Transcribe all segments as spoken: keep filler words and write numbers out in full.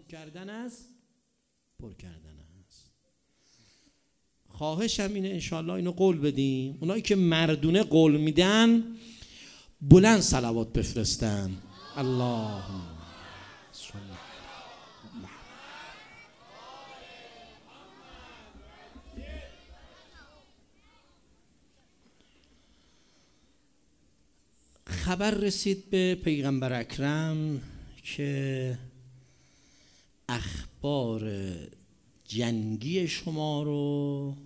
پاک کردن است، پر کردن است. خواهشم اینه انشاءالله اینو قول بدیم، اونایی که مردونه قول میدن بلند صلوات بفرستن. اللهم صل خبر رسید به پیغمبر اکرم که اخبار جنگی شما رو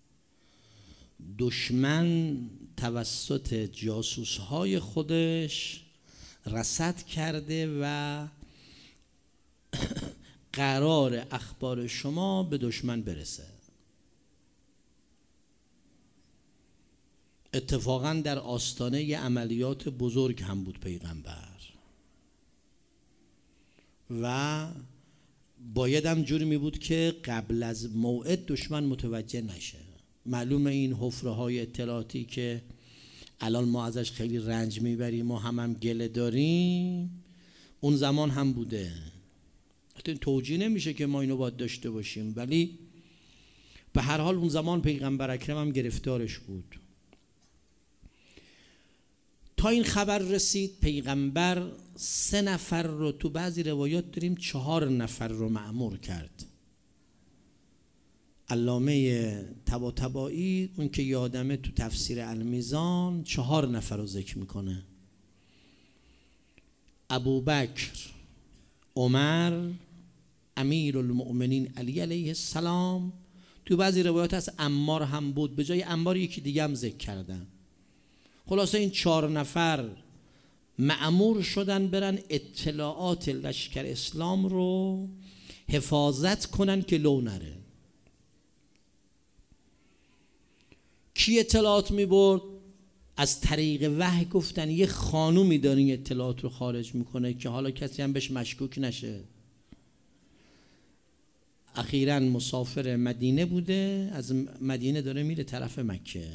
دشمن توسط جاسوس‌های خودش رصد کرده و قرار اخبار شما به دشمن برسه. اتفاقاً در آستانه عملیات بزرگ هم بود پیغمبر و باید هم جوری می بود که قبل از موعد دشمن متوجه نشه. معلومه این حفره های اطلاعاتی که الان ما ازش خیلی رنج میبریم و هم هم گله داریم اون زمان هم بوده. حتی توجیه نمیشه که ما اینو باید داشته باشیم، ولی به هر حال اون زمان پیغمبر اکرم هم گرفتارش بود. تا این خبر رسید پیغمبر سه نفر رو، تو بعضی روایات داریم چهار نفر رو مأمور کرد. علامه طباطبایی اون که یادمه تو تفسیر المیزان چهار نفر رو ذکر میکنه: ابوبکر، عمر، امیر المؤمنین علی علیه السلام. تو بعضی روایات هست عمار هم بود، به جای عمار یکی دیگه هم ذکر کردن. خلاصه این چهار نفر مأمور شدن برن اطلاعات لشکر اسلام رو حفاظت کنن که لو نره. کی اطلاعات می برد؟ از طریق وحی گفتن یه خانومی داره این اطلاعات رو خارج میکنه که حالا کسی هم بهش مشکوک نشه. اخیراً مسافر مدینه بوده، از مدینه داره میره طرف مکه.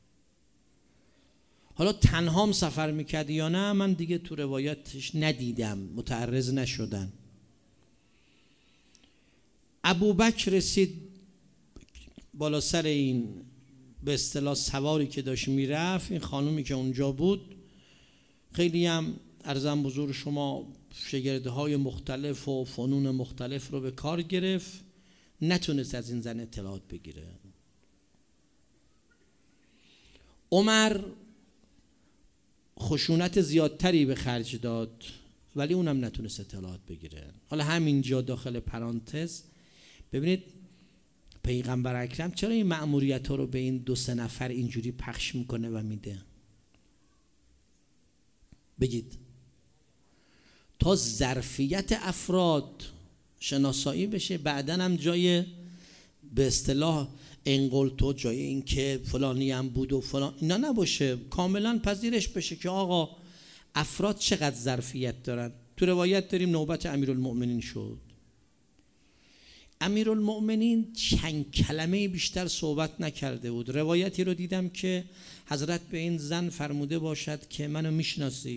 حالا تنهام سفر میکرد یا نه من دیگه تو روایتش ندیدم، متعرض نشدن. ابوبکر رسید بالا سر این به اصطلاح سواری که داشت میرفت. این خانومی که اونجا بود خیلی هم عرضم بزرگ شما شگردهای مختلف و فنون مختلف رو به کار گرفت، نتونست از این زن اطلاعات بگیره. عمر خشونت زیادتری به خرج داد ولی اونم نتونست اطلاعات بگیره. حالا همینجا داخل پرانتز ببینید پیغمبر اکرم چرا این مأموریت ها رو به این دو سه نفر اینجوری پخش میکنه و میده؟ بگید. تا ظرفیت افراد شناسایی بشه، بعدن هم جای به اصطلاح انقلتو، جای این که فلانی هم بود و فلان اینا نباشه، کاملا پذیرش بشه که آقا افراد چقدر ظرفیت دارن. تو روایت داریم نوبت امیرالمؤمنین شد. امیرالمؤمنین چند کلمه بیشتر صحبت نکرده بود. روایتی رو دیدم که حضرت به این زن فرموده باشد که منو میشناسی؟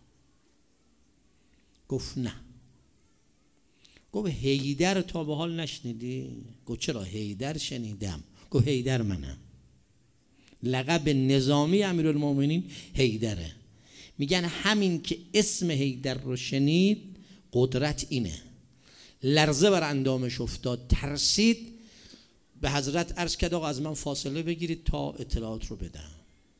گفت نه. گفت حیدر تا به حال نشنیدی؟ گفت چرا حیدر شنیدم. گفت حیدر منم. لقب نظامی امیرالمؤمنین حیدره. میگن همین که اسم حیدر رو شنید قدرت اینه. لرزه بر اندامش افتاد، ترسید، به حضرت عرض کرد آقا از من فاصله بگیرید تا اطلاعات رو بدم.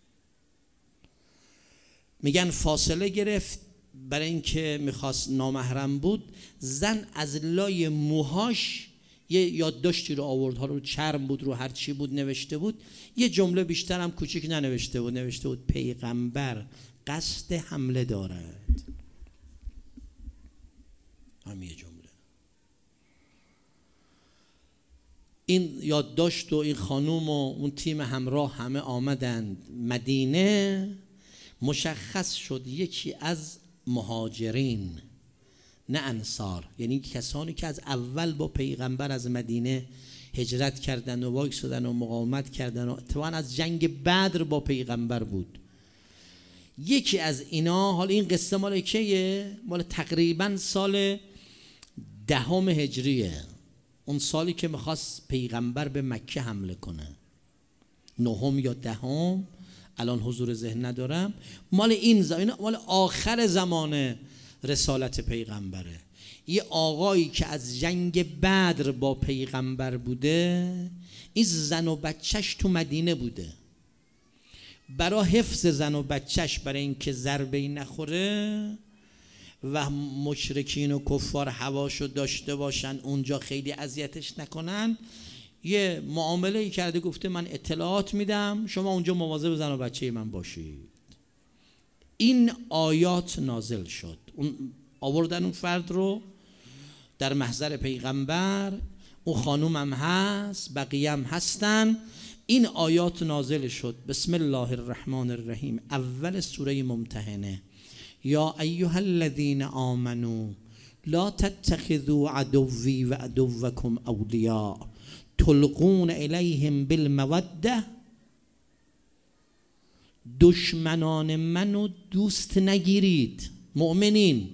میگن فاصله گرفت برای اینکه میخواست، نامحرم بود. زن از لای موهاش یه یادداشتی رو آورد، ها رو چرم بود، رو هر چی بود نوشته بود. یه جمله بیشتر هم کوچیک ننوشته بود، نوشته بود پیغمبر قصد حمله دارد. همین جمله. این یادداشت و این خانوم و اون تیم همراه همه آمدند مدینه. مشخص شد یکی از مهاجرین، نه انصار، یعنی کسانی که از اول با پیغمبر از مدینه هجرت کردن و وایسادن و مقاومت کردن و اتفاقاً از جنگ بدر با پیغمبر بود. یکی از اینا، حالا این قصه مال کیه؟ مال تقریباً سال دهم هجریه، اون سالی که میخواست پیغمبر به مکه حمله کنه، نهم یا دهم، الان حضور ذهن ندارم، مال این زمان، مال آخر زمان رسالت پیغمبره. یه آقایی که از جنگ بدر با پیغمبر بوده، این زن و بچهش تو مدینه بوده، برای حفظ زن و بچهش، برای اینکه ضربه‌ای نخوره و مشرکین و کفار هواشو داشته باشن اونجا خیلی اذیتش نکنن، یه معامله کرده، گفته من اطلاعات میدم، شما اونجا مواظب زن و بچه من باشید. این آیات نازل شد، اون آوردن اون فرد رو در محضر پیغمبر، اون خانوم هم هست، بقیه هم هستن. این آیات نازل شد. بسم الله الرحمن الرحیم، اول سوره ممتحنه. یا ایها الذین آمنوا لا تتخذوا عدوی و عدوکم اولیاء تلقون الیهم بالموده. دشمنان منو دوست نگیرید، مؤمنین.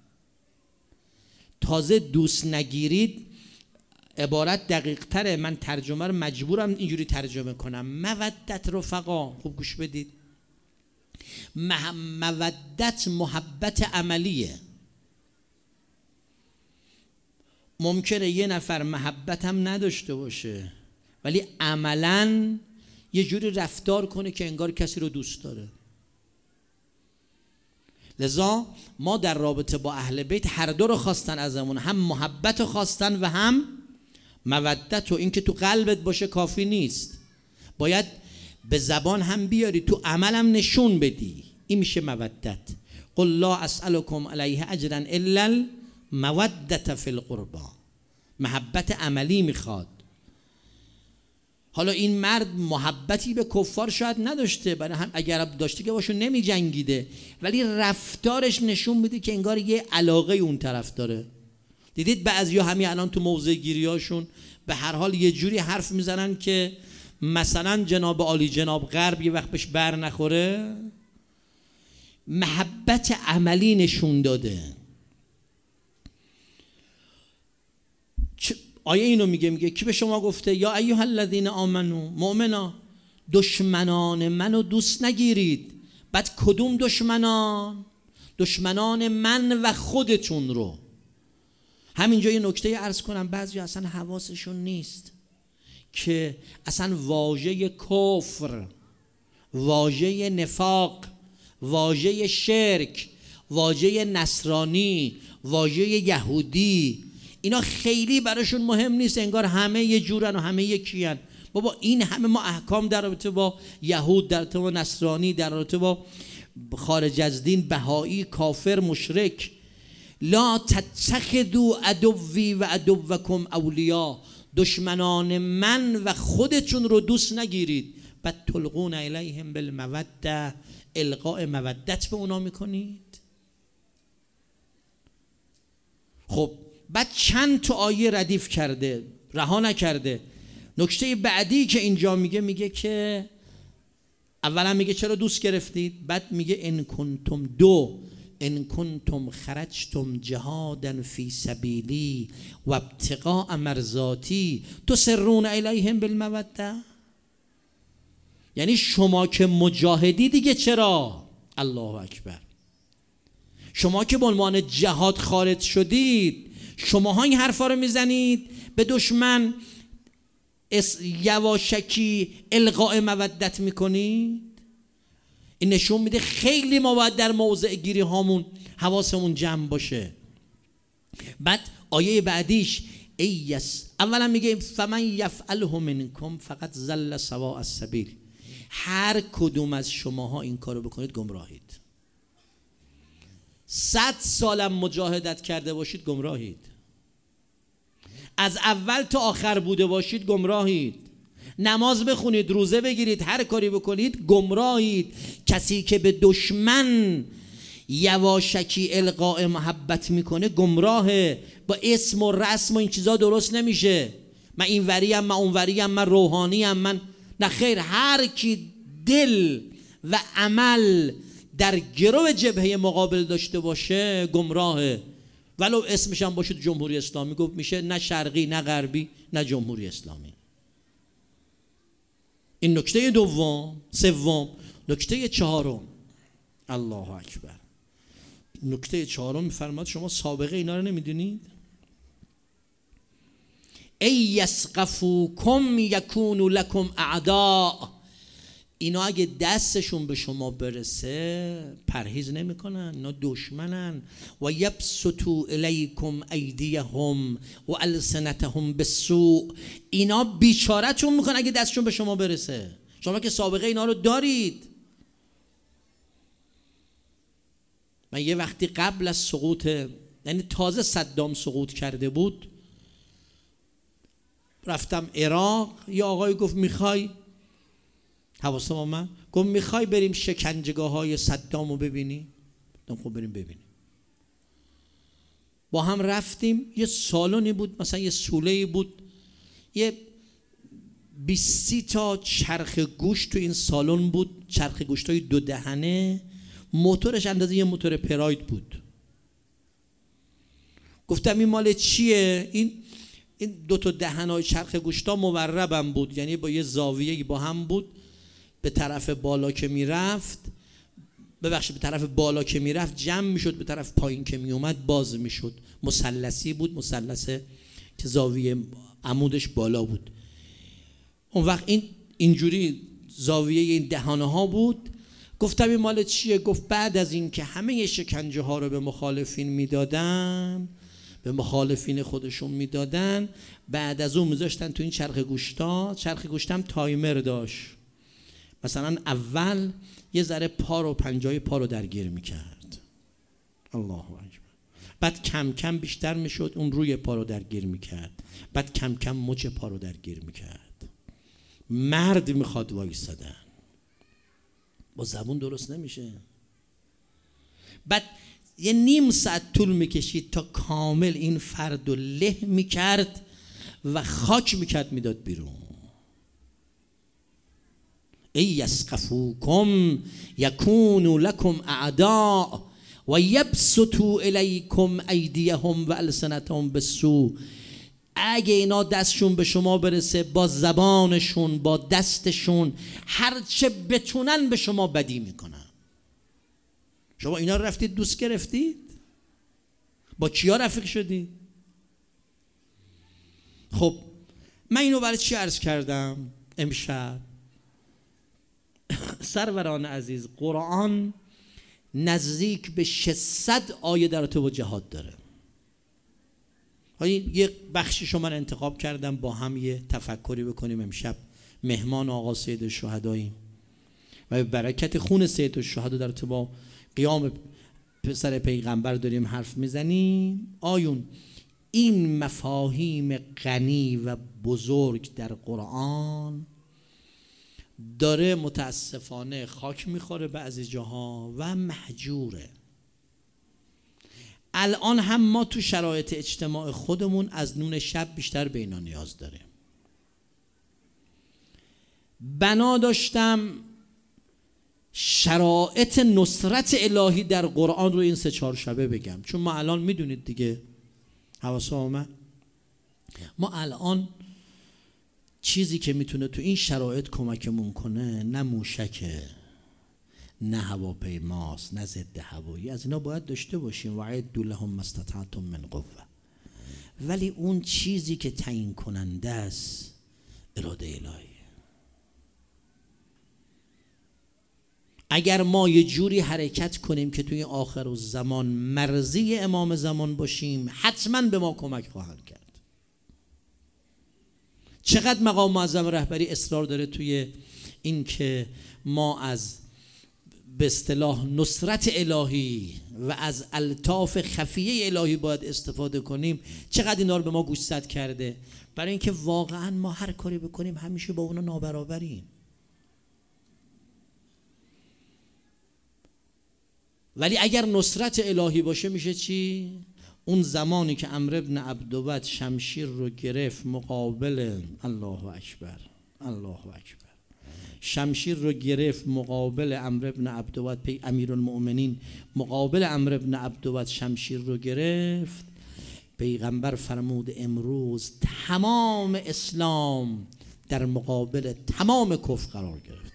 تازه دوست نگیرید عبارت دقیق تره، من ترجمه رو مجبورم اینجوری ترجمه کنم. مودت رفقا، خوب گوش بدید، مودت محبت عملیه. ممکنه یه نفر محبت هم نداشته باشه ولی عملاً یه جوری رفتار کنه که انگار کسی رو دوست داره. لذا ما در رابطه با اهل بیت هر دو رو خواستن ازمون، هم محبت رو خواستن و هم مودت. و این که تو قلبت باشه کافی نیست، باید به زبان هم بیاری، تو عمل هم نشون بدی. این میشه مودت. قل لا اسألكم علیه اجرا الا المودة فی القربى. محبت عملی میخواد. حالا این مرد محبتی به کفار شاید نداشته، برای هم اگر داشته که باشون نمی جنگیده، ولی رفتارش نشون میده که انگار یه علاقه اون طرف داره. دیدید بعضیا همین الان تو موضع گیریاشون به هر حال یه جوری حرف میزنن که مثلا جناب عالی جناب غرب یه وقت بهش بر نخوره. محبت عملی نشون داده. آیه اینو میگه، میگه کی به شما گفته یا ایها الذین آمنو، مؤمنا دشمنان منو دوست نگیرید. بعد کدوم دشمنان؟ دشمنان من و خودتون رو. همینجا یه نکته عرض کنم، بعضی اصلا حواسشون نیست که اصلا واژه کفر، واژه نفاق، واژه شرک، واژه نصرانی، واژه یهودی، اینا خیلی براشون مهم نیست، انگار همه یه جورن و همه یکی هن. بابا این همه ما احکام در رابطه با یهود، در رابطه با نصرانی، در رابطه با خارج از دین، بهایی، کافر، مشرک. لا تتخذوا عدوی و عدوکم اولیاء. دشمنان من و خودتون رو دوست نگیرید. بعد تلقون الیهم بالموده، القاء مودت به اونا میکنید. خب بعد چند تا آیه ردیف کرده، رها نکرده. نکته بعدی که اینجا میگه، میگه که اولا میگه چرا دوست گرفتید، بعد میگه ان کنتم دو ان کنتم خرجتم جهادا فی سبیلی و ابتغاء مرضاتی تسرون الیهم بالموده. یعنی شما که مجاهدی دیگه چرا؟ الله اکبر. شما که به عنوان جهاد خارج شدید، شماها این حرفا رو میزنید به دشمن، یواشکی القاء مودت میکنید. این نشون میده خیلی ما باید در موضع گیری هامون حواسمون جمع باشه. بعد آیه بعدیش ایس، اولا میگه فمن یفعله منکم فقط ضل سواء السبیل. هر کدوم از شماها این کارو بکنید گمراهید. صد سالم مجاهدت کرده باشید گمراهید. از اول تا آخر بوده باشید گمراهید. نماز بخونید، روزه بگیرید، هر کاری بکنید گمراهید. کسی که به دشمن یواشکی القاء محبت میکنه گمراهه. با اسم و رسم و این چیزا درست نمیشه. من این وریم، من اون وریم، من روحانیم، من نه خیر. هر کی دل و عمل در گرو جبهه مقابل داشته باشه گمراهه. ولو اسمش هم باشه جمهوری اسلامی، گفت میشه نه شرقی نه غربی نه جمهوری اسلامی. این نکته دوم. سوم، نکته چهارم، الله اکبر، نکته چهارم میفرماد شما سابقه اینا رو نمیدونید؟ ای یسقفوکم یکونوا لکم اعداء، اینا اگه دستشون به شما برسه پرهیز نمیکنن، اینا دشمنن. و یبسطوا الیکم ایدیهم و السنتهم بالسوء، اینا بیچاره‌تون میکنن اگه دستشون به شما برسه. شما که سابقه اینا رو دارید. من یه وقتی قبل از سقوط، یعنی تازه صدام سقوط کرده بود، رفتم عراق، یه آقای گفت میخوای، حواسم آمد، گفت میخوای بریم شکنجهگاه های صدام رو ببینی؟ گفتم خب بریم ببینیم. با هم رفتیم. یه سالونی بود، مثلا یه سوله‌ای بود، یه بیستی تا چرخ گوشت تو این سالن بود، چرخ گوشت های دو دهنه، موتورش اندازه یه موتور پراید بود. گفتم این مال چیه؟ این این دو تا دهنای چرخ گوشتا موربم بود، یعنی با یه زاویه‌ای با هم بود. به طرف بالا که میرفت، ببخشید به طرف بالا که میرفت جمع میشد، به طرف پایین که میومد باز میشد. مثلثی بود، مثلث که زاویه عمودش بالا بود. اون وقت این اینجوری زاویه این دهانه ها بود. گفتم این مال چیه؟ گفت بعد از این که همه شکنجه ها رو به مخالفین میدادن، به مخالفین خودشون میدادن، بعد از اون میذاشتن تو این چرخ گوشتا. چرخ گوشتم تایمر داشت، مثلا اول یه ذره پا رو، پنجای پا رو درگیر میکرد، الله اکبر، بعد کم کم بیشتر میشد، اون روی پا رو درگیر میکرد، بعد کم کم مچ پا رو درگیر میکرد. مرد میخواد وایسادن، با زبون درست نمیشه. بعد یه نیم ساعت طول میکشید تا کامل این فرد رو له میکرد و خاک میکرد میداد بیرون. ای یسقفوکم یکونوا لکم اعداء و یبسطوا الیکم ایدیهم و السنتهم بالسوء، اگه اینا دستشون به شما برسه، با زبانشون، با دستشون، هرچه بتونن به شما بدی میکنن. شما اینا رفتید دوست گرفتید؟ با کیا رفیق شدید؟ خب من اینو برای چی عرض کردم امشب؟ سروران عزیز، قرآن نزدیک به ششصد آیه در ارتباط با جهاد داره. یک بخشی من انتخاب کردم با هم یه تفکری بکنیم امشب. مهمان آقا سید الشهداییم و به برکت خون سید الشهدا در ارتباط قیام پسر پیغمبر داریم حرف میزنیم. آیون این مفاهیم غنی و بزرگ در قرآن داره متاسفانه خاک میخوره بعضی جاها و محجوره. الان هم ما تو شرایط اجتماع خودمون از نون شب بیشتر به اینا نیاز داریم. بنا داشتم شرایط نصرت الهی در قرآن رو این سه چهار شبه بگم، چون ما الان میدونید دیگه، حواسم آمد، ما الان چیزی که میتونه تو این شرایط کمکمون کنه نه موشکه، نه هواپیماست، نه ضد هوایی، از اینا باید داشته باشیم. وعدوا لهم ما استطعتم من قوه. ولی اون چیزی که تعیین کننده است اراده الهی. اگر ما یه جوری حرکت کنیم که توی آخر الزمان مرضی امام زمان باشیم، حتما به ما کمک خواهند کرد. چقدر مقام معظم رهبری اصرار داره توی این که ما از به اصطلاح نصرت الهی و از الطاف خفیه الهی باید استفاده کنیم. چقدر اینا رو به ما گوشزد کرده، برای اینکه واقعا ما هر کاری بکنیم همیشه با اونا نابرابریم. ولی اگر نصرت الهی باشه میشه چی؟ اون زمانی که عمرو بن عبدود شمشیر رو گرفت مقابل، الله اکبر، الله اکبر، شمشیر رو گرفت مقابل عمرو بن عبدود، پی امیرالمؤمنین مقابل عمرو بن عبدود شمشیر رو گرفت. پیغمبر فرمود امروز تمام اسلام در مقابل تمام کفر قرار گرفت.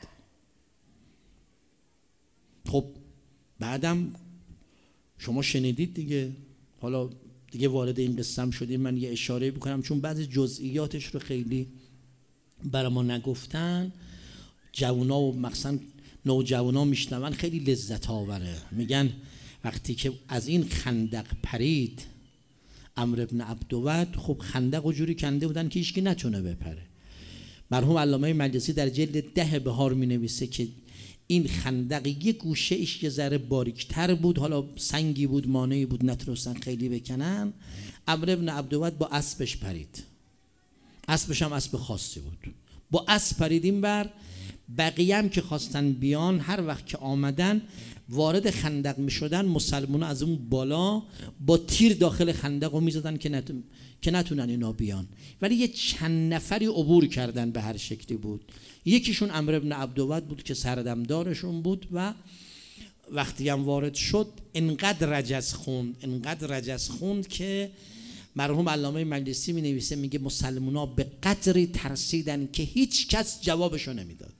خب بعدم شما شنیدید دیگه، حالا دیگه وارد این قصه شدیم، من یه اشاره بکنم چون بعضی جزئیاتش رو خیلی برای ما نگفتن. جوونا و مخصوصا نوجوانا میشنون خیلی لذت آوره. میگن وقتی که از این خندق پرید عمرو بن عبدود، خب خندق و جوری کنده بودن که هیچکی نتونه بپره. مرحوم علامه مجلسی در جلد ده بهار می نویسه که این خندق یک گوشه ایش یه ذره باریکتر بود، حالا سنگی بود مانعی بود نتونستن خیلی بکنن. عمرو بن عبدود با اسبش پرید، اسبش هم اسب خاصی بود، با اسب پرید این بر. بقیه هم که خواستن بیان هر وقت که آمدن وارد خندق می شدن مسلمان از اون بالا با تیر داخل خندق رو می زدن که, نتون... که نتونن اینا بیان، ولی یه چند نفری عبور کردن به هر شکلی بود. یکیشون عمرو بن عبدود بود که سردمدارشون بود و وقتی هم وارد شد انقدر رجز خوند انقدر رجز خوند که مرحوم علامه مجلسی می نویسه، میگه مسلمونا به قدری ترسیدن که هیچ کس جوابشو نمیداد،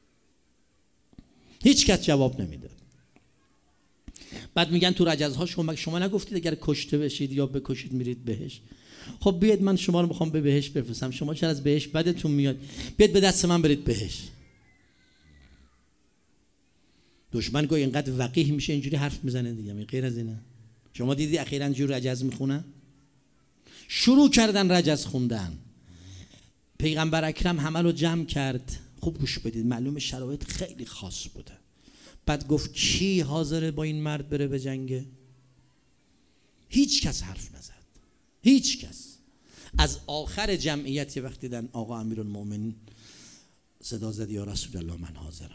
هیچ کس جواب نمیداد. بعد میگن تو رجزهاش شما شما نگفتید اگر کشته بشید یا بکشید میرید بهش؟ خب بیاید من شما رو میخوام به بهش بفرستم، شما چرا از بهش بدتون میاد؟ بیاید به دست من برید بهش. دشمن گوی اینقدر وقیح میشه اینجوری حرف میزنه دیگه، غیر از اینه. شما دیدی اخیراً اینجوری رجز میخونن؟ شروع کردن رجز خوندن. پیغمبر اکرم همه رو جمع کرد. خوب گوش بدید، معلوم شرایط خیلی خاص بوده. بعد گفت کی حاضره با این مرد بره به جنگه؟ هیچ کس حرف نزد، هیچ کس. از آخر جمعیت وقتی دیدن آقا امیرالمؤمنین صدا زد یا رسول الله من حاضرم.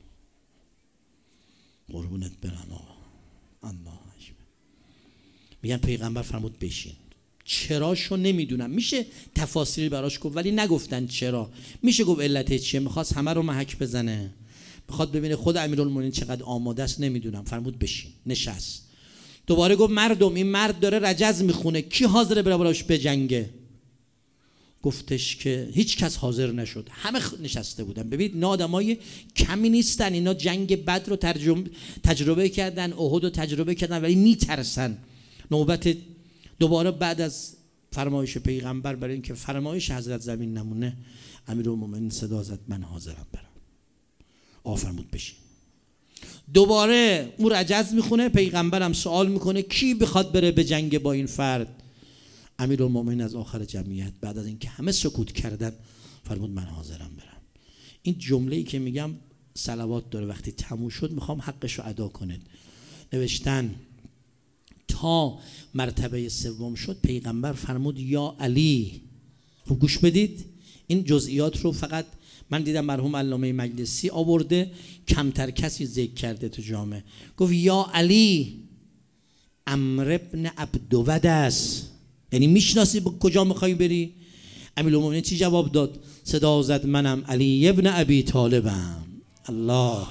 قربونت برم آقا. الله اکبر. میگن پیغمبر فرمود بشین. چراشو نمیدونم، میشه تفاصیل براش گفت ولی نگفتن چرا. میشه گفت علت چیه؟ میخواست همه رو محک بزنه، میخواد ببینه خود امیرالمومنین چقدر آماده است، نمیدونم. فرمود بشین، نشست. دوباره گفت مردم این مرد داره رجز میخونه، کی حاضره بره براش بجنگه؟ گفتش که هیچ کس حاضر نشد، همه نشسته بودن. ببینید اینا آدمای کمی نیستن، اینا جنگ بدر رو ترجمه تجربه کردن، احد رو تجربه کردن ولی میترسن. نوبت دوباره بعد از فرمایش پیغمبر برای اینکه فرمایش حضرت زمین نمونه، امیرالمومنین صدا زد من حاضرم برم. آقا فرمود بشین. دوباره اون رجز میخونه، پیغمبرم سوال میکنه کی بخواد بره به جنگ با این فرد؟ امیرالمومنین از آخر جمعیت بعد از اینکه همه سکوت کردن فرمود من حاضرم برم. این جمله‌ای که میگم صلوات داره، وقتی تموم شد میخوام حقش رو ادا کنید. نوشتن تا مرتبه سوم شد پیغمبر فرمود یا علی. خوب گوش بدید، این جزئیات رو فقط من دیدم مرحوم علامه مجلسی آورده، کمتر کسی ذکر کرده تو جامعه. گفت یا علی عمرو بن عبدود است، یعنی میشناسی به کجا میخوای بری؟ امیرالمومنین چی جواب داد؟ صدا زد منم علی ابن ابی طالبم. الله.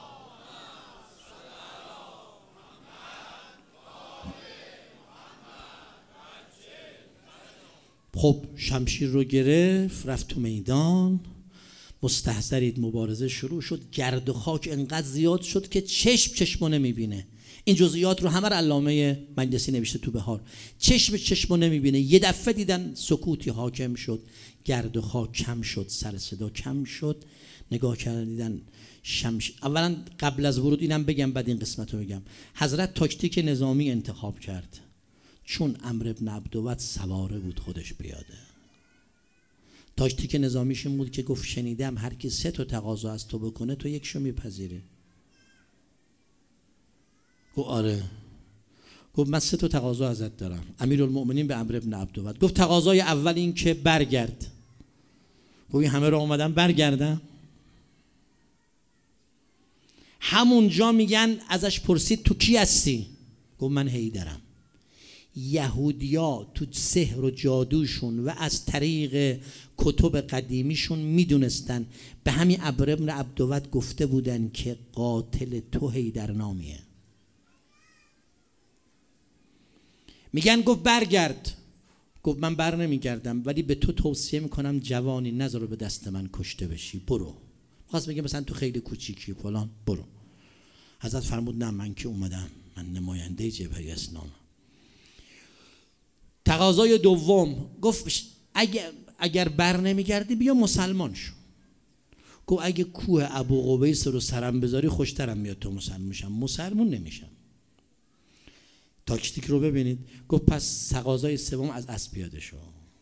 خب شمشیر رو گرفت رفت تو میدان. مستحضرید مبارزه شروع شد. گرد و خاک انقدر زیاد شد که چشم چشمو نمیبینه. این جزئیات رو همه علامه مجلسی نوشته تو بهار. چشم چشمو نمیبینه. یه دفعه دیدن سکوتی حاکم شد، گرد و خاک کم شد، سر صدا کم شد. نگاه کردن دیدن شمشیر. اولا قبل از ورود اینم بگم بعد این قسمت رو بگم. حضرت تاکتیک نظامی انتخاب کرد، چون عمرو بن عبدود سواره بود خودش پیاده. تاکتیک نظامیش این بود که گفت شنیدم هر کی سه تا تقاضا از تو بکنه تو یکشو میپذیری. گفت آره. گفت من سه تا تقاضا ازت دارم. امیرالمؤمنین به عمرو بن عبدود گفت تقاضای اول این که برگرد. گفت این همه را اومدن برگردم. همونجا میگن ازش پرسید تو کی هستی؟ گفت من حیدرم. یهودیا تو سحر و جادوشون و از طریق کتب قدیمیشون میدونستن، به همین عمرو بن عبدود گفته بودن که قاتل تو حیدر نامیه. میگن گفت برگرد، گفت من بر نمیگردم، ولی به تو توصیه میکنم جوانی نذار به دست من کشته بشی، برو. خواست بگه مثلا تو خیلی کوچیکی فلان، برو. حضرت فرمود نه، من که اومدم، من نماینده جبهه اسلام. تقاضای دوم گفت اگر اگر بر نمیگردی بیا مسلمان شو. گفت اگه کوه ابو قبیس رو سرم بذاری خوشترم میاد تو مسلمان میشم، مسلمون نمیشم. تاکتیک رو ببینید. گفت پس تقاضای سوم از اسب پیاده شو.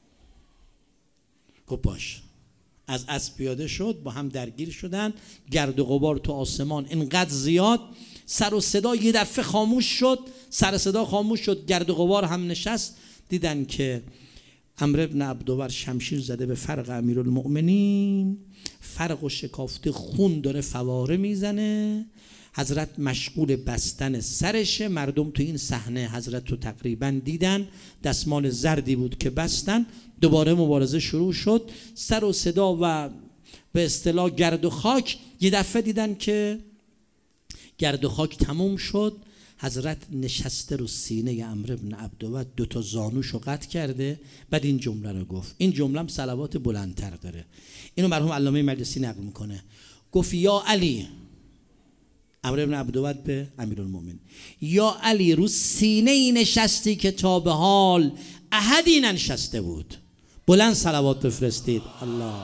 گفت باش. از اسب پیاده شد، با هم درگیر شدن، گرد و غبار تو آسمان اینقدر زیاد، سر و صدا یه دفعه خاموش شد، سر صدا خاموش شد، گرد و غبار هم نشست. دیدن که عمرو بن عبدود شمشیر زده به فرق امیرالمؤمنین، فرق و شکافته، خون داره فواره میزنه. حضرت مشغول بستن سرشه. مردم تو این صحنه حضرت رو تقریبا دیدن، دستمال زردی بود که بستن. دوباره مبارزه شروع شد، سر و صدا و به اصطلاح گرد و خاک. یه دفعه دیدن که گرد و خاک تموم شد، حضرت نشسته رو سینه عمرو بن عبدود، دو تا زانوشو قطع کرده. بعد این جمله رو گفت، این جمله هم صلوات بلندتر داره، اینو مرحوم علامه مجلسی نقل میکنه. گفت یا علی، عمرو بن عبدود به امیرالمومنین، یا علی رو سینه ای نشستی که تا به حال احدی ننشسته بود. بلند صلوات بفرستید. الله.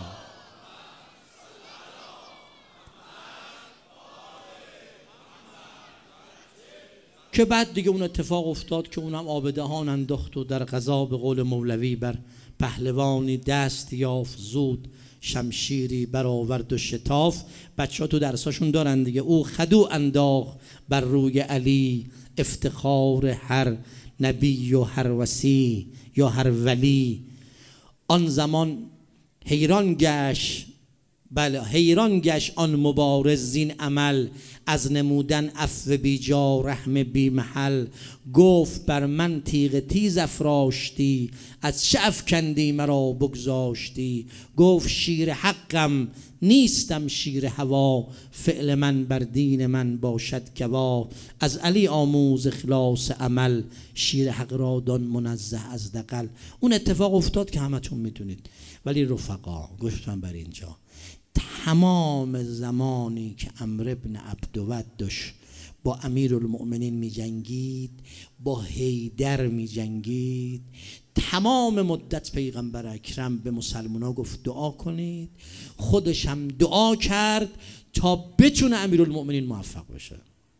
که بعد دیگه اون اتفاق افتاد که اونم آب دهان انداخت و در غذا به قول مولوی بر پهلوانی دست یافت، زود شمشیری برآورد و شتاف. بچه ها تو درساشون دارن دیگه. او خدو انداخت بر روی علی، افتخار هر نبی و هر وصی یا هر ولی. آن زمان حیران گشت، بله حیران گشت آن مبارز زین عمل، از نمودن عفو بی جا رحم بی محل. گفت بر من تیغ تیز افراشتی، از چه افکندی مرا بگذاشتی. گفت شیر حقم نیستم شیر هوا، فعل من بر دین من باشد گوا. از علی آموز اخلاص عمل، شیر حق را دان منزه از دغل. اون اتفاق افتاد که همتون میدونید. ولی رفقا گفتم بر اینجا، تمام زمانی که عمرو بن عبدود داشت با امیرالمؤمنین می جنگید، با حیدر می جنگید، تمام مدت پیغمبر اکرم به مسلمان ها گفت دعا کنید. خودش هم دعا کرد تا بتونه امیرالمؤمنین موفق بشه.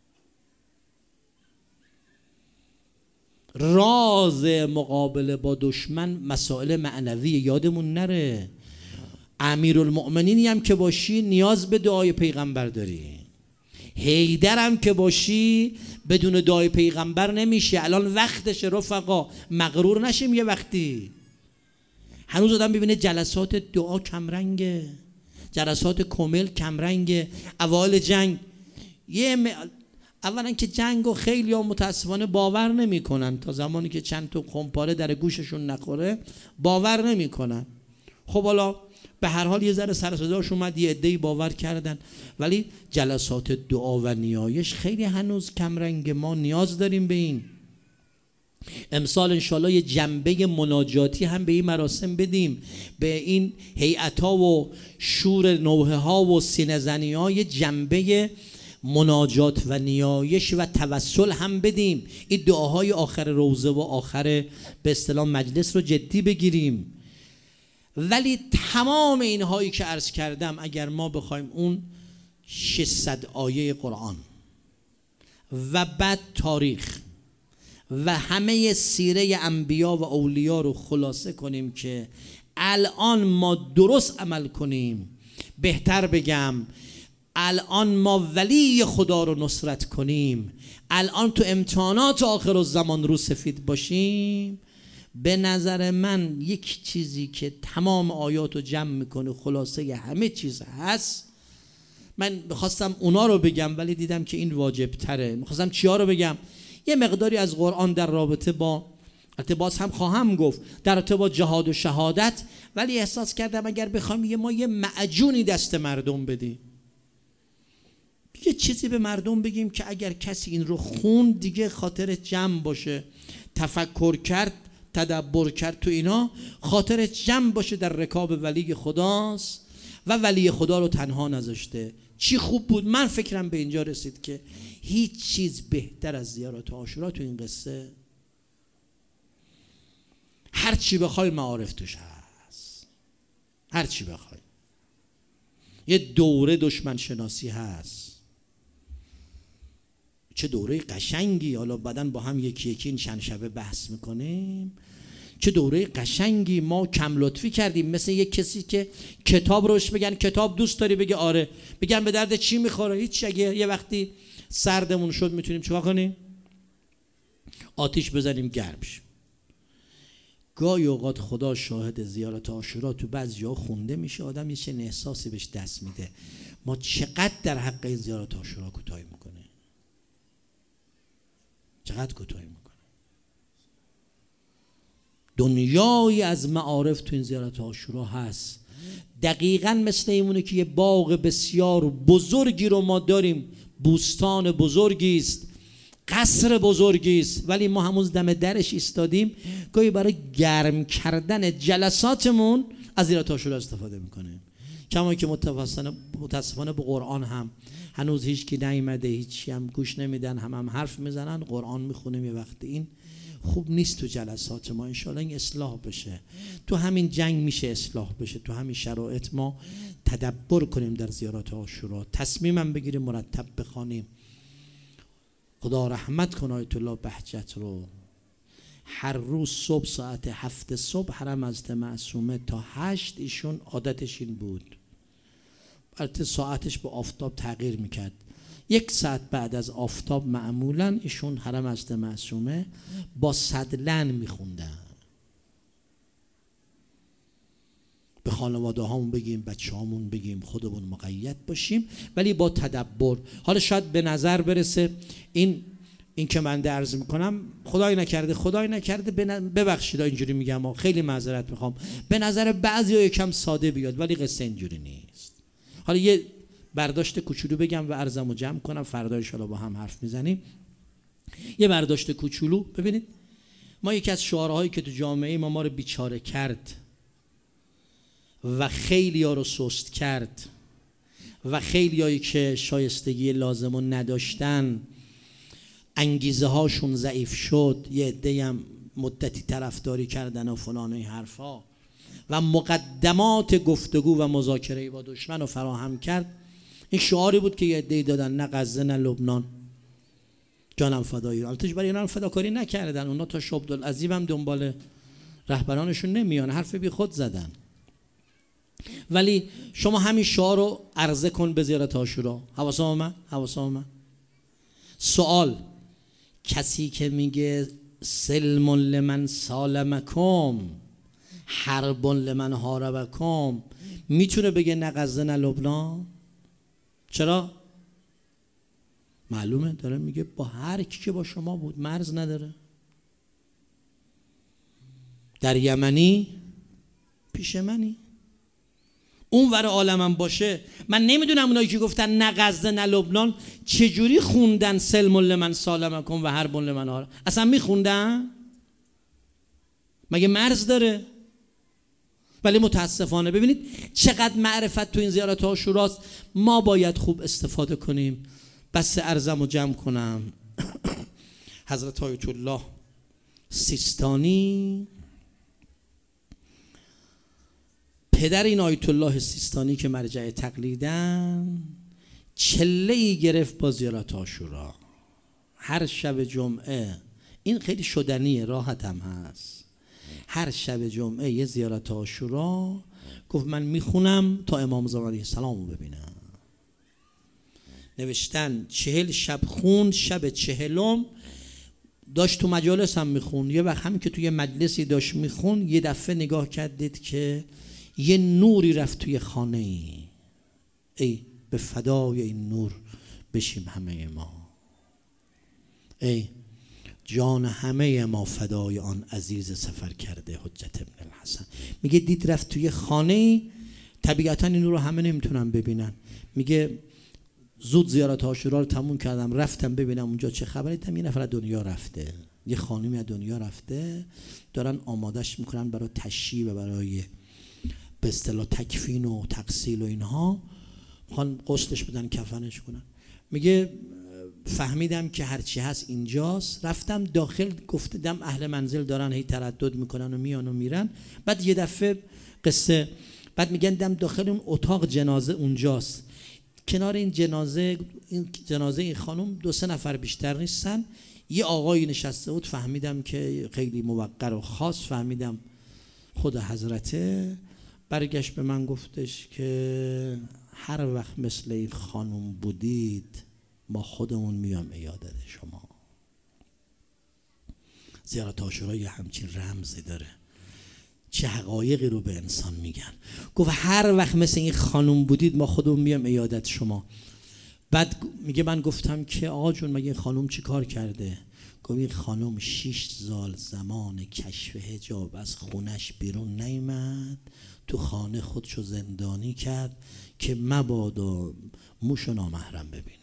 راز مقابله با دشمن مسائل معنوی یادمون نره. امیرالمؤمنینی هم که باشی نیاز به دعای پیغمبر داری. حیدر هم که باشی بدون دعای پیغمبر نمیشه. الان وقتش رفقا، مغرور نشیم. یه وقتی هنوز آدم ببینه جلسات دعا کمرنگه، جلسات کامل کمرنگه. اوایل جنگ یه م... اولا که جنگو خیلی ها متاسفانه باور نمی کنن، تا زمانی که چند تا خمپاره در گوششون نخوره باور نمی کنن. خب حالا به هر حال یه ذره سر صداش اومد، یه عده‌ای باور کردن، ولی جلسات دعا و نیایش خیلی هنوز کمرنگ. ما نیاز داریم به این. امسال انشالله یه جنبه مناجاتی هم به این مراسم بدیم، به این هیئت‌ها و شور نوحه ها و سینه زنی ها یه جنبه مناجات و نیایش و توسل هم بدیم. این دعاهای آخر روزه و آخر به اصطلاح مجلس رو جدی بگیریم. ولی تمام اینهایی که عرض کردم، اگر ما بخوایم اون ششصد آیه قرآن و بعد تاریخ و همه سیره انبیا و اولیا رو خلاصه کنیم که الان ما درست عمل کنیم، بهتر بگم الان ما ولی خدا رو نصرت کنیم، الان تو امتحانات آخر الزمان رو سفید باشیم، به نظر من یک چیزی که تمام آیات رو جمع میکنه، خلاصه همه چیز هست. من میخواستم اونا رو بگم ولی دیدم که این واجب تره. میخواستم چیا رو بگم؟ یه مقداری از قرآن در رابطه با البته باز هم خواهم گفت در ارتباط جهاد و شهادت، ولی احساس کردم اگر بخوایم یه ما یه معجونی دست مردم بدیم، یه چیزی به مردم بگیم که اگر کسی این رو خوند دیگه خاطر جمع باشه، تفکر کرد، تدبر کرد تو اینا، خاطر جمع باشه در رکاب ولی خداست و ولی خدا رو تنها نذاشته. چی خوب بود. من فکرم به اینجا رسید که هیچ چیز بهتر از زیارت عاشورا تو این قصه، هر چی بخوای معارف توش هست، هر چی بخوای. یه دوره دشمن شناسی هست، چه دوره قشنگی. حالا بعدن با هم یکی یکی این چند شبه بحث میکنیم. چه دوره قشنگی ما کم لطفی کردیم، مثل یک کسی که کتاب روش بگن کتاب دوست داری بگه آره، بگن به درد چی میخوره؟ هیچ. اگه یه وقتی سردمون شد میتونیم چیکار کنیم؟ آتیش بزنیم گرم شیم. گاهی اوقات خدا شاهد، زیارت عاشورا تو بعضی جا خونده میشه، آدم یه چنین احساسی بهش دست میده. ما چقدر در حق این زیارت عاشورا کوتاهی میکنه، چقدر کوتاهی میکنه. دنیایی از معارف تو این زیارت عاشورا هست. دقیقاً مثل ایمونه که یه باغ بسیار بزرگی رو ما داریم، بوستان بزرگی است، قصر بزرگی است، ولی ما همون دم درش ایستادیم. گاهی برای گرم کردن جلساتمون از زیارت عاشورا استفاده میکنیم. کما که متاسفانه متاسفانه به قرآن هم هنوز هیچ کی نیامده، هیچی هم گوش نمیدن، هم هم حرف میزنن، قرآن میخونیم یه وقت. این خوب نیست تو جلسات ما. انشالله این اصلاح بشه، تو همین جنگ میشه اصلاح بشه، تو همین شرایط ما تدبر کنیم در زیارت عاشورا، تصمیمم بگیریم مرتب بخوانیم. خدا رحمت کنه آیت الله بهجت رو. هر روز صبح ساعت هفت صبح حرم حضرت معصومه تا هشت، ایشون عادتش این بود. البته ساعتش با آفتاب تغییر میکرد. یک ساعت بعد از آفتاب معمولا ایشون حرم حضرت معصومه با سدلن میخوندن. به خانواده هامون بگیم، بچه هامون بگیم، خودمون مقید باشیم، ولی با تدبر. حالا شاید به نظر برسه این این که من عرض میکنم خدای نکرده خدای نکرده ببخشید اینجوری میگم، خیلی معذرت میخوام، به نظر بعضی ها یکم ساده بیاد، ولی قصه اینجوری نیست. حالا یه برداشت کوچولو بگم و عرضمو جمع کنم، فردا ان شاءالله با هم حرف میزنیم. یه برداشت کوچولو. ببینید ما یکی از شعارهایی که تو جامعه ما ما رو بیچاره کرد و خیلی ها رو سست کرد و خیلی هایی که شایستگی لازم رو نداشتن انگیزه هاشون ضعیف شد، یه عده‌ای هم مدتی طرفداری کردن و فلان این حرفا و مقدمات گفتگو و مذاکره با دشمن رو فراهم کرد. این شعاری بود که یه عده‌ای دادن نه غزه نه لبنان، جانم فدایی. البته برای اینا فداکاری نکردن، اونا تا شبدالعظیم هم دنبال رهبرانشون نمیان، حرف بی خود زدن. ولی شما همین شعار رو عرضه کن به زیارت عاشورا. حواسم اومد؟ حواسم اومد؟ سوال: کسی که میگه سلم لمن سالمکم حرب لمن حاربکم میتونه بگه نه غزه نه لبنان؟ چرا؟ معلومه داره میگه با هر کی که با شما بود مرز نداره. در یمنی پیش منی، اون ور عالمم باشه. من نمیدونم اونایی که گفتن نه غزه نه لبنان چجوری خوندن سلم لمن سالمکم و حرب لمن حارب، اصلا میخوندن؟ مگه مرز داره؟ ولی متاسفانه ببینید چقدر معرفت تو این زیارت عاشوراست. ما باید خوب استفاده کنیم. بس عرضمو جمع کنم. حضرت آیت الله سیستانی، پدر این آیت الله سیستانی که مرجع تقلیدن، چله‌ای گرفت با زیارت عاشورا. هر شب جمعه، این خیلی شدنیه، راحت هم هست، هر شب جمعه یه زیارت عاشورا گفت من میخونم تا امام زمان علیه السلام رو ببینم. نوشتن چهل شب خوند، شب چهلم داشت تو مجالس هم میخوند. یه وقت همین که توی مجلسی داشت میخوند یه دفعه نگاه کردید که یه نوری رفت توی خانه ای. ای به فدای این نور بشیم همه ما. ای جان همه ما فدای آن عزیز سفر کرده حجت ابن الحسن. میگه دید رفت توی خانه، طبیعتا اینو رو همه نمیتونن ببینن. میگه زود زیارت عاشورا رو تموم کردم، رفتم ببینم اونجا چه خبره. دیدم یه نفر دنیا رفته، یه خانمی از دنیا رفته، دارن آمادش میکنن برای تشییع و برای به اصطلاح تکفین و تغسیل و اینها، میخوان غسلش بدن، کفنش کنن. میگه فهمیدم که هرچی هست اینجاست، رفتم داخل، گفتم اهل منزل دارن هی تردد میکنن و میان و میرن. بعد یه دفعه قصه، بعد میگن دم داخل اون اتاق جنازه اونجاست، کنار این جنازه این جنازه این خانم دو سه نفر بیشتر نیستن، یه آقایی نشسته بود. فهمیدم که خیلی موقر و خاص، فهمیدم خود حضرته. برگشت به من گفتش که هر وقت مثل این خانم بودید ما خودمون میام عیادت شما. زیارت عاشورا یه همچین رمزی داره، چه حقایقی رو به انسان میگن. گفت هر وقت مثل این خانم بودید ما خودمون میام عیادت شما. بعد میگه من گفتم که آقا جون مگه این خانم چی کار کرده؟ گفت این خانم شش سال زمان کشف حجاب از خونش بیرون نیامد، تو خانه خودشو زندانی کرد که مبادا موشو نامحرم ببینه.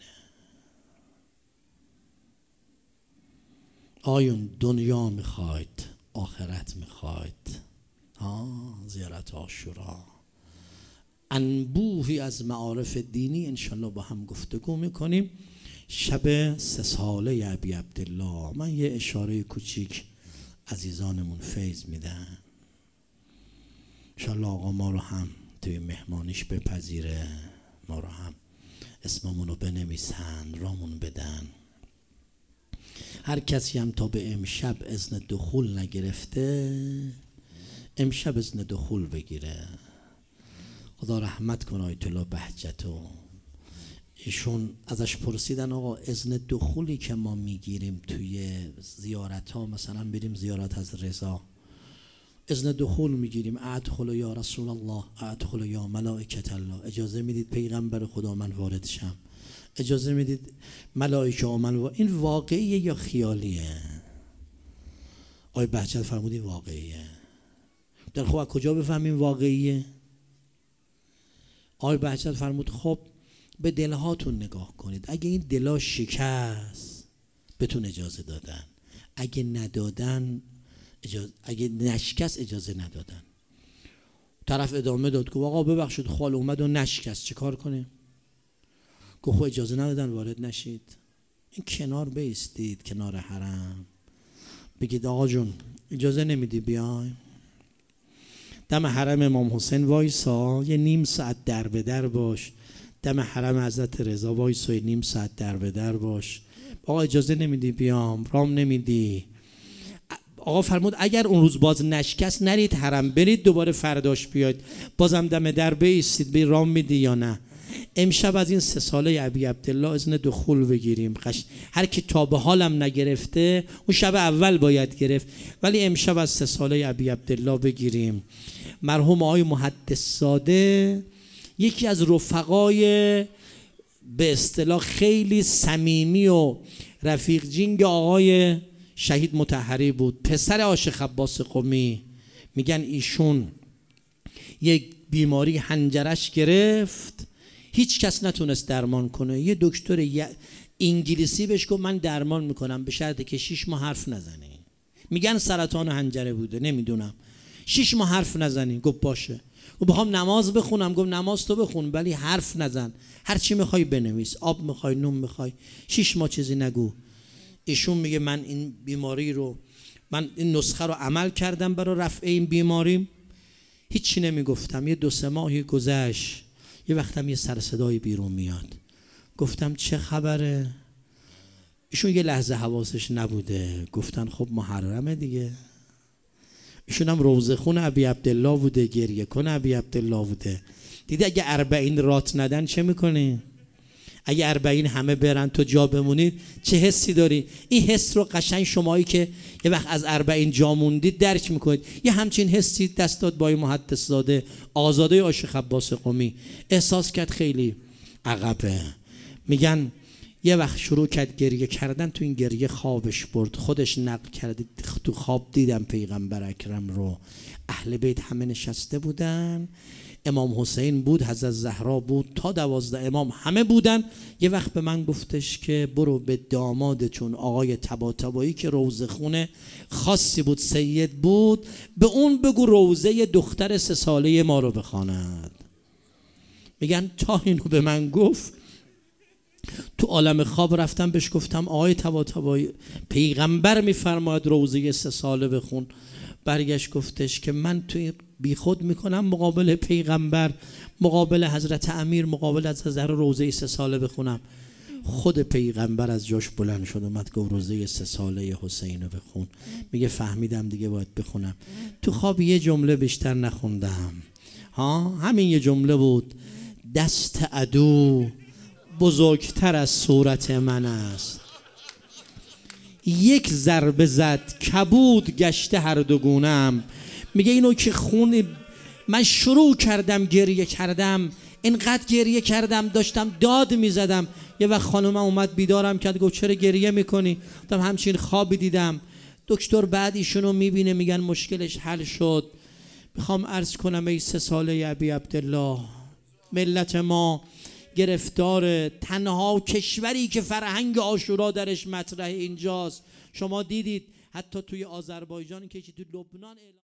آیون دنیا میخواید، آخرت میخواید، آه زیارت عاشورا. انبوهی از معارف دینی انشالله با هم گفتگو میکنیم. شب سه ساله ابی عبدالله، من یه اشاره کوچیک عزیزانمون فیض میدن، انشالله آقا ما رو هم توی مهمانیش بپذیره، ما رو هم اسممون رو بنویسن، رامون بدن. هر کسی هم تا به امشب اذن دخول نگرفته امشب اذن دخول بگیره. خدا رحمت کنه آیت الله بهجتو. ایشون ازش پرسیدن آقا اذن دخولی که ما میگیریم توی زیارت ها، مثلا بریم زیارت از رضا، اذن دخول میگیریم، ادخل یا رسول الله، ادخل یا ملائکت الله، اجازه میدید پیغمبر خدا من وارد شم، اجازه میدید ملائکه من وارد. این واقعیه یا خیالیه؟ آقای بهجت فرمودی واقعیه. در خب از کجا بفهمیم واقعیه؟ آقای بهجت فرمود خب به دلهاتون نگاه کنید، اگه این دلا شکست بهتون اجازه دادن، اگه ندادن اجازه، اگه نشکست اجازه ندادن. طرف ادامه داد که آقا ببخشید خال اومد و نشکست چه کار کنیم؟ که خب اجازه ندادن وارد نشید. این کنار بیستید، کنار حرم، بگید آقا جون اجازه نمیدی بیایم دم حرم امام حسین وایسا، یه نیم ساعت در به در باش، دم حرم حضرت رضا وایسا یه نیم ساعت در به در باش. آقا اجازه نمیدی بیام، رام نمیدی. آقا فرمود اگر اون روز باز نشکست نرید حرم، برید دوباره فرداش بیاید، بازم دم در بیستید، بی رام میدی یا نه. امشب از این سه ساله ابی عبدالله اذن دخول بگیریم. هر کی تا به حالم نگرفته اون شب اول باید گرفت، ولی امشب از سه ساله ابی عبدالله بگیریم. مرحوم آقای محدث زاده یکی از رفقای به اصطلاح خیلی صمیمی و رفیق جینگ آقای شهید مطهری بود، پسر عاشق عباس قمی. میگن ایشون یک بیماری حنجرش گرفت، هیچ کس نتونست درمان کنه. یه دکتر انگلیسی بهش گفت من درمان میکنم به شرطی که شش ماه حرف نزنی. میگن سرطان حنجره بوده، نمیدونم. شش ماه حرف نزنی. گفت باشه. و بخوام نماز بخونم، گفت نماز تو بخون ولی حرف نزن، هر چی میخوای بنویس، آب میخوای، نون میخوای، شش ماه چیزی نگو. ایشون میگه من این بیماری رو، من این نسخه رو عمل کردم برای رفع این بیماریم، هیچی نمیگفتم. یه دو سه ماهی گذشت، یه وقتم یه سر صدای بیرون میاد. گفتم چه خبره؟ ایشون یه لحظه حواسش نبوده. گفتن خب محرمه دیگه. ایشون هم روزه خون ابی عبدالله بوده، گریه کن ابی عبدالله بوده. دیدی اگه اربعین رات ندن چه میکنی؟ اگه اربعین همه برن تو جا بمونید چه حسی داری؟ این حس رو قشنگ شمایی که یه وقت از اربعین جا موندید درک میکنید. یه همچین حسی دست داد با محدث زاده، آزاده عاشق عباس قمی. احساس کرد خیلی عقبه. میگن یه وقت شروع کرد گریه کردن، تو این گریه خوابش برد. خودش نقل کرده تو خواب دیدم پیغمبر اکرم رو، اهل بیت همه نشسته بودن، امام حسین بود، حضرت زهرا بود، تا دوازده امام همه بودن. یه وقت به من گفتش که برو به دامادتون آقای طباطبایی که روزه خونه خاصی بود، سید بود، به اون بگو روزه دختر سه ساله ما رو بخواند. میگن تا اینو به من گفت تو عالم خواب رفتم بهش گفتم آقای طباطبایی پیغمبر میفرماید روزه سه ساله بخون. برگشت گفتش که من توی بی خود میکنم مقابل پیغمبر، مقابل حضرت امیر، مقابل حضرت زهرا روزه سه ساله بخونم. خود پیغمبر از جاش بلند شد اومد گفت روزه سه ساله حسین رو بخون. میگه فهمیدم دیگه باید بخونم. تو خواب یه جمله بیشتر نخوندم، ها همین یه جمله بود، دست عدو بزرگتر از صورت من است. یک ضربه زد کبود گشته هر دو گونم. میگه اینو که خون من شروع کردم گریه کردم، اینقدر گریه کردم داشتم داد میزدم. یه وقت خانومم اومد بیدارم کرد، گفت چرا گریه میکنی؟ گفتم همچین خوابی دیدم. دکتر بعد ایشونو میبینه میگن مشکلش حل شد. میخوام عرض کنم ای سه ساله ابی عبدالله، ملت ما گرفتار، تنها کشوری که فرهنگ عاشورا درش مطرح اینجاست. شما دیدید حتی توی آذربایجان که تو لبنان